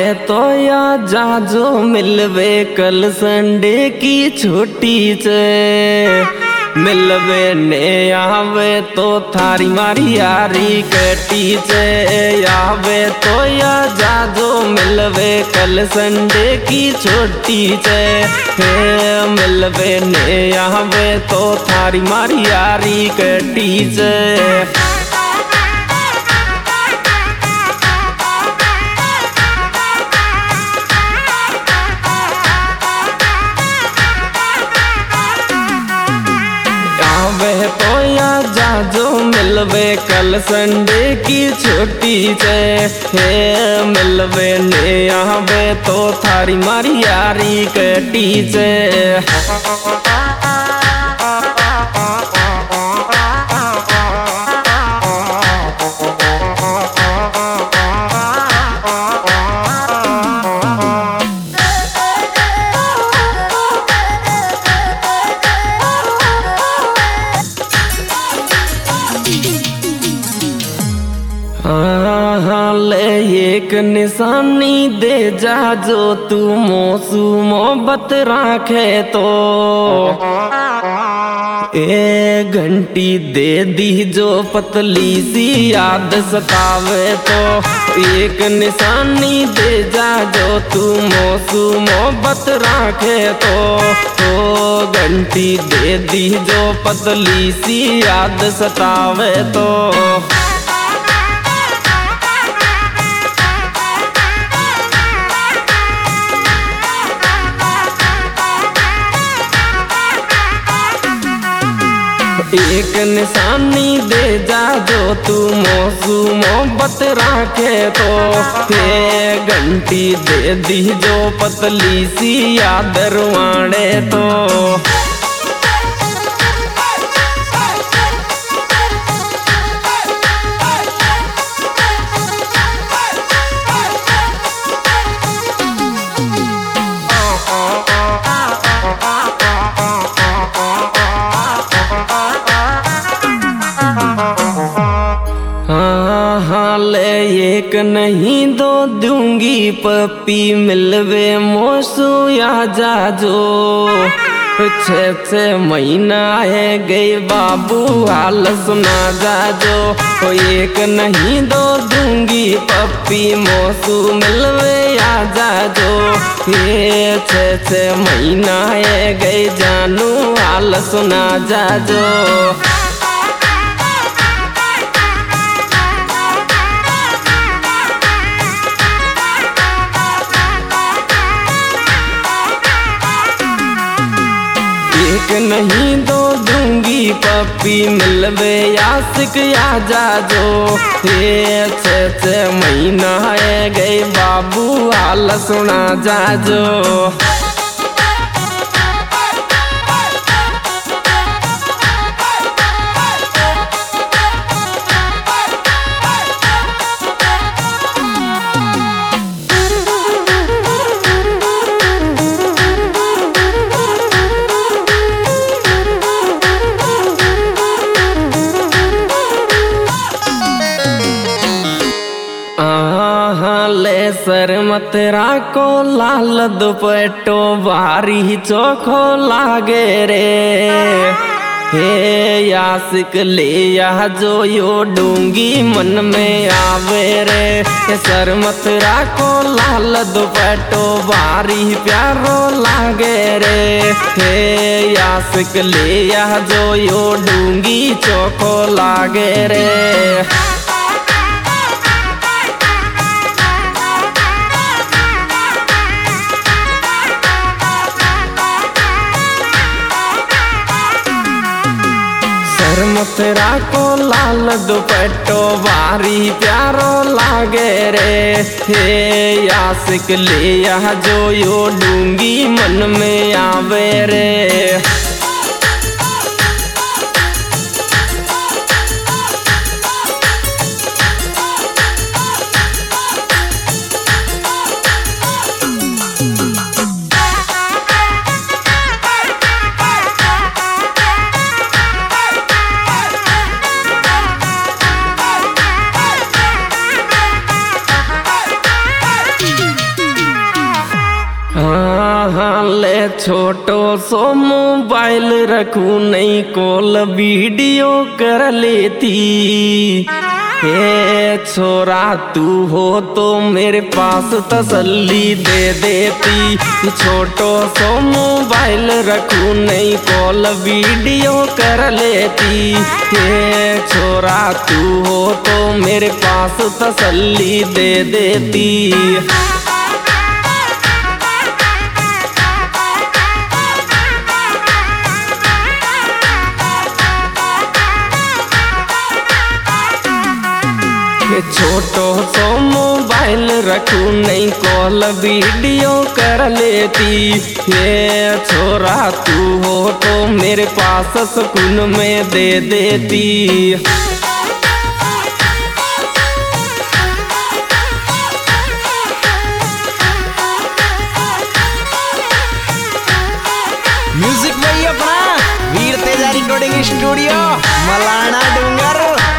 तो या जाजो मिलवे कल संडे की छुट्टी से मिलवे ने आवे तो थारी मारी यारी कटी से आवे तो या जाजो मिलवे कल संडे की छुट्टी से मिलवे ने आवे तो थारी मारी यारी कटी से तो या जाजो मिलवे कल संडे की छुट्टी से मिलवे ने आवे तो थारी मारी यारी कटी से ले एक निशानी दे जा जो तू मोसू मोहब्बत राखे तो ए घंटी दे दी जो पतली सी याद सतावे तो एक निशानी दे जा जो तू मोसू मोहब्बत राखे तो घंटी दे दी जो पतली सी याद सतावे तो एक निशानी दे जा जो तू मोसू मोहब्बत राखे तो घंटी दे दी जो पतली सी याद रुआणे तो ले एक नहीं दो दूंगी पप्पी मिलवे मोसू या जाजो 6 महीना है गई बाबू हाल सुना जाजो एक नहीं दो दूंगी पप्पी मोसू मिलवे या जाजो ये 6 महीना है गई जानू हाल सुना जाजो एक नहीं दो दूंगी पप्पी मिलवे यासिक या जाजो ये 6 महीना है गए बाबू हाल सुना जाजो ले सर मत राको लाल दुपट्टो भारी चोखो लागे रे हे यासिक ले या जो यो डूंगी मन में आवे रे सर मत राको लाल दुपट्टो भारी प्यारो लागे रे हे यासिक ले या जो यो डूंगी चोखो लागे रे मथुरा को लाल दुपट्टो भारी प्यारो लागे रे हे यासिक ले या जो यो डूंगी मन में आवे रे हाँ ले छोटो सो मोबाइल रखू नहीं कॉल वीडियो कर लेती। हे छोरा तू हो तो मेरे पास तसल्ली दे देती। छोटो सो मोबाइल रखू नहीं कॉल वीडियो कर लेती। हे छोरा तू हो तो मेरे पास तसल्ली दे देती। छोटो सो मोबाइल रखू नहीं कॉल वीडियो कर लेती। ये छोरा तू हो तो मेरे पास सुकून में दे देती। म्यूजिक भाई अपना वीर तेजा रिकॉर्डिंग स्टूडियो मलाना डूंगर।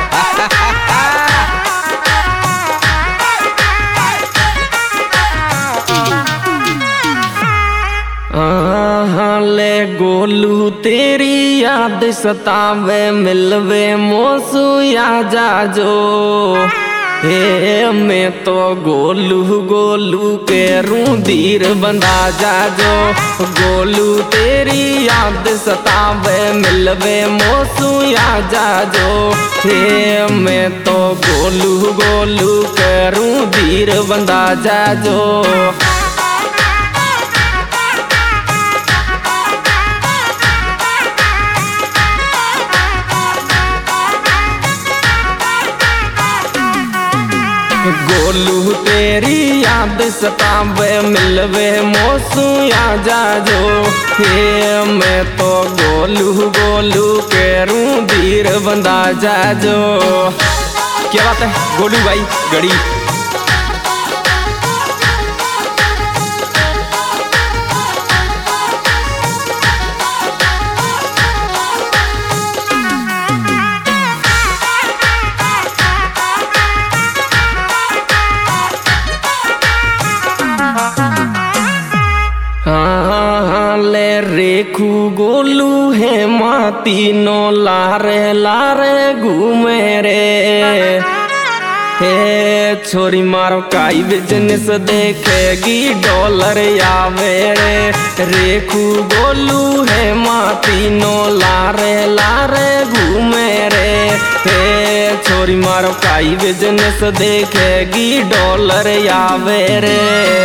ले गोलू तेरी याद सतावे मिलवे मोसू या जाजो। हे मैं तो गोलू गोलू के रू धीर बंधा जाजो। गोलू तेरी याद सतावे मिलवे मोसू या जाजो। हे मैं तो गोलू गोलू के रू धीर बंधा जाजो। गोलू तेरी याद सतावे मिलवे मोसू या जाजो। हे मैं तो गोलू गोलू के रू धीर बंधा जाजो। क्या बात है गोलू भाई गड़ी। ले रेखू गोलू है माती नो लारे लारे घूमे रे। हे छोरी मारो काई बिजनेस देखेगी डॉलर आवे रे। रेखू गोलू है माती नो लारे लारे घूमे रे। हे छोरी मारो काई बिजनेस देखेगी डॉलर आवे रे।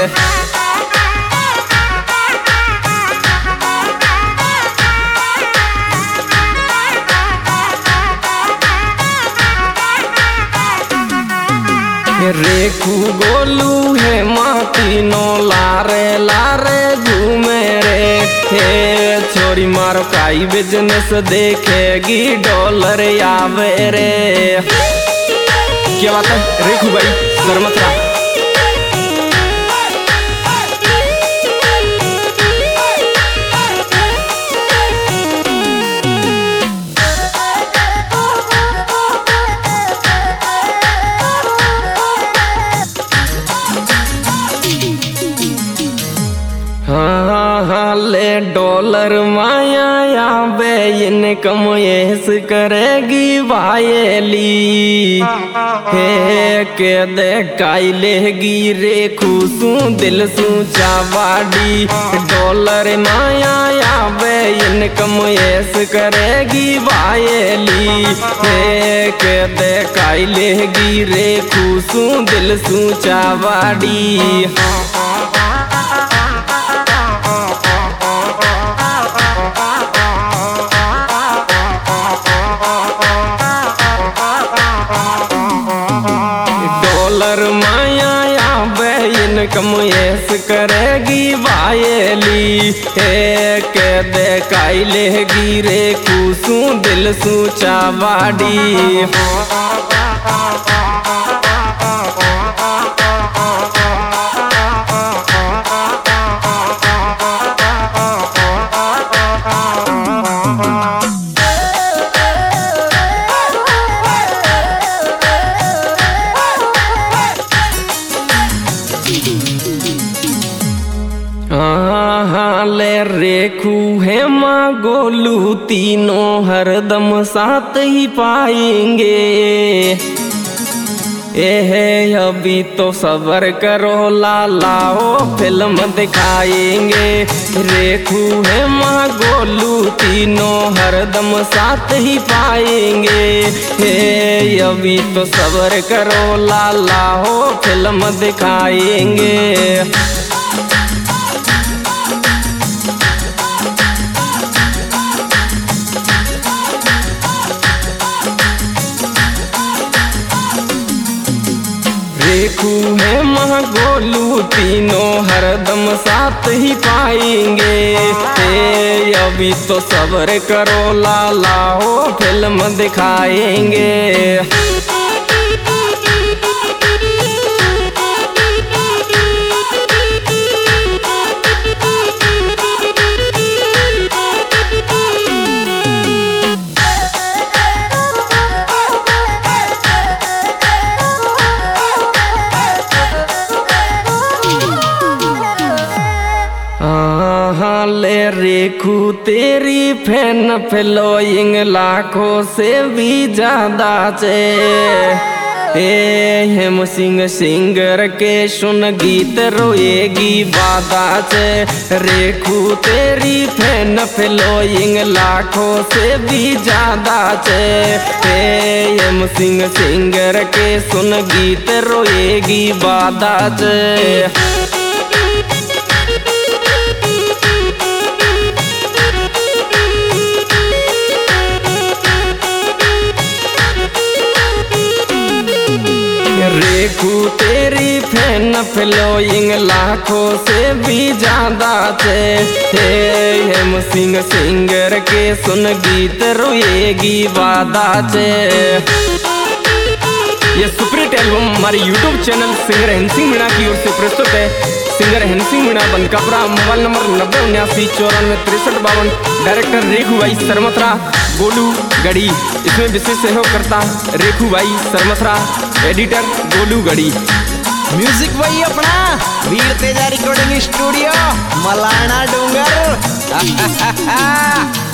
रेखू गोलू है माती नो लारे लारे घूमे रे। हे छोरी मारो काई बिजनेस देखेगी डॉलर आवे रे। क्या बात है रेखू भाई शर्मतरा। ले डॉलर माया आवे इनकम येस करेगी भाईली। हे के दे काई लेगी रेखू सू दिल सू चावाड़ी। डॉलर माया आवे इनकम येस करेगी भाईली। हे के दे काई लेगी रेखू सू दिल सू चावाड़ी। डॉलर माया आवे इनकम येस करेगी भाईली। हे के दे काई लेगी रेखू सू दिल सू चावाड़ी। हाँ ले रेखू है माँ गोलू तीनों हरदम साथ ही पाएंगे। है अभी तो सबर करो लालाओ फिल्म दिखाएंगे। रेखू है माँ गोलू तीनों हरदम साथ ही पाएंगे। हे अभी तो सबर करो लालाओ फिल्म दिखाएंगे। रेखू है माँ गोलू तीनों हरदम साथ ही पाएंगे। हे अभी तो सब्र करो लालाओ फिल्म दिखाएंगे। ले रेखू तेरी फैन फॉलोइंग लाखों से भी ज्यादा हेम सिंह सिंगर के सुन गीत रोएगी बादा से। रेखू तेरी फैन फॉलोइंग लाखों से भी ज्यादा हेम सिंह सिंगर के सुन गीत रोएगी बादा से। रेखू तेरी फैन फॉलोइंग लाखों से भी ज्यादा हेम सिंह सिंगर के सुन गीत रोएगी वादा से। ये सुपरहिट एल्बम हमारे YouTube channel singer Hansing Meena की ओर से प्रस्तुत है। Singer Hansing Meena Bankapura, mobile number 907994 director Rekhu भाई सरमथरा, गोलू गढ़ी। इसमें विशेष सहयोग करता रेखू भाई सरमथरा, एडिटर गोलू गढ़ी। म्यूजिक वही अपना वीर तेजा रिकॉर्डिंग स्टूडियो मलाना डूंगर।